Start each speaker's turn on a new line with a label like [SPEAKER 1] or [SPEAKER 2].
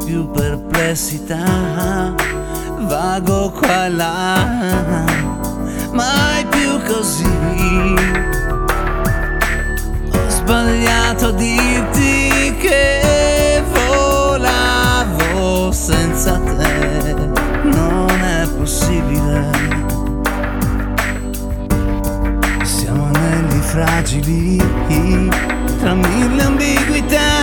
[SPEAKER 1] più perplessità, vago qua e là, mai più così. Ho sbagliato a dirti che volavo senza te, non è possibile. Siamo anelli fragili tra mille ambiguità.